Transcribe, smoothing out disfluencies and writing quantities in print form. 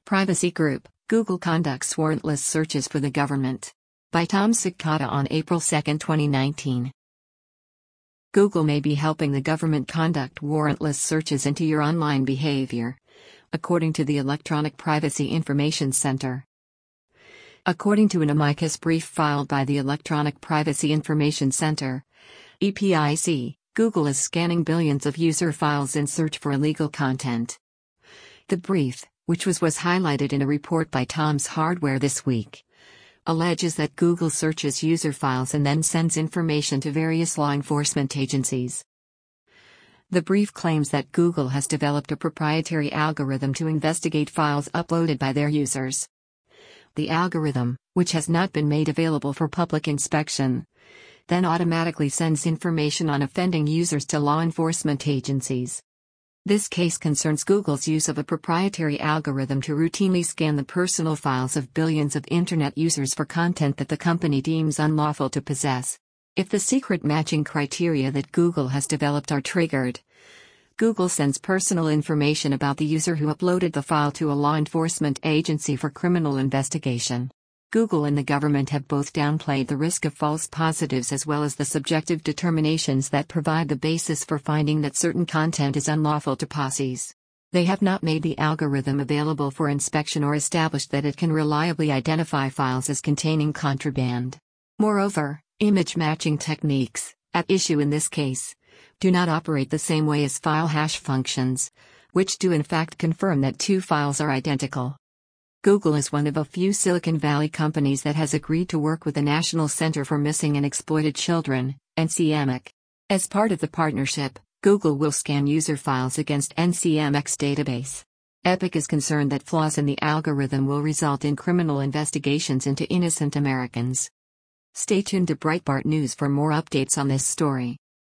Privacy Group, Google conducts warrantless searches for the government. By Tom Cicada on April 2, 2019. Google may be helping the government conduct warrantless searches into your online behavior, according to the Electronic Privacy Information Center. According to an amicus brief filed by the Electronic Privacy Information Center, EPIC, Google is scanning billions of user files in search for illegal content. The brief, which was highlighted in a report by Tom's Hardware this week, alleges that Google searches user files and then sends information to various law enforcement agencies. The brief claims that Google has developed a proprietary algorithm to investigate files uploaded by their users. The algorithm, which has not been made available for public inspection, then automatically sends information on offending users to law enforcement agencies. This case concerns Google's use of a proprietary algorithm to routinely scan the personal files of billions of Internet users for content that the company deems unlawful to possess. If the secret matching criteria that Google has developed are triggered, Google sends personal information about the user who uploaded the file to a law enforcement agency for criminal investigation. Google and the government have both downplayed the risk of false positives as well as the subjective determinations that provide the basis for finding that certain content is unlawful to possess. They have not made the algorithm available for inspection or established that it can reliably identify files as containing contraband. Moreover, image matching techniques, at issue in this case, do not operate the same way as file hash functions, which do in fact confirm that two files are identical. Google is one of a few Silicon Valley companies that has agreed to work with the National Center for Missing and Exploited Children, NCMEC. As part of the partnership, Google will scan user files against NCMEC's database. EPIC is concerned that flaws in the algorithm will result in criminal investigations into innocent Americans. Stay tuned to Breitbart News for more updates on this story.